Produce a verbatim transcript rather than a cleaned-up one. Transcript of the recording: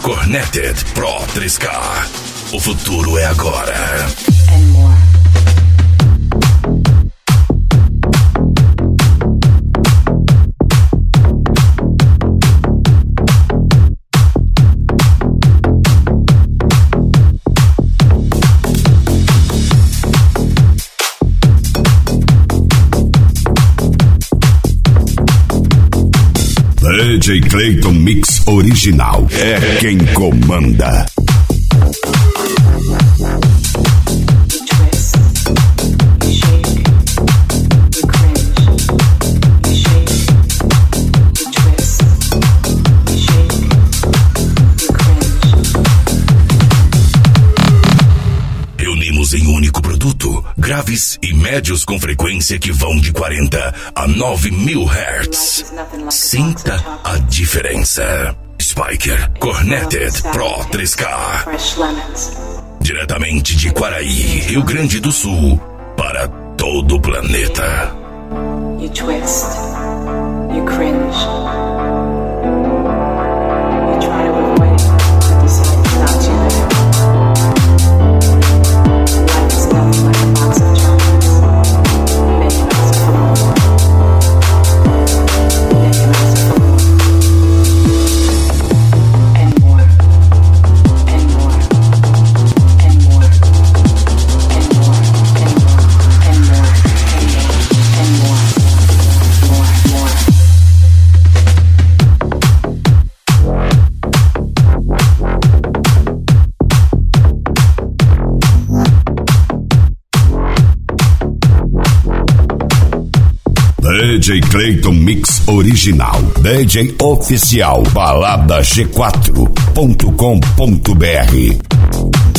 Connected Pro três K. O futuro é agora. And more. D J Clayton Mix Original é quem comanda. Reunimos em um único produto graves e médios com frequência que vão de quarenta a nove mil hertz. Sinta a diferença. Spiker Connected Pro três K. Diretamente de Quaraí, Rio Grande do Sul, para todo o planeta. You twist, you cringe, you try to avoid, but decide it's not too late. Life is nothing like a box of chocolates. Make an ask for more. Make an ask for more. And more. And more. And more. And more. And more. And more. And more. More. More. D J Clayton Mix Original. D J Oficial balada g quatro ponto com ponto b r.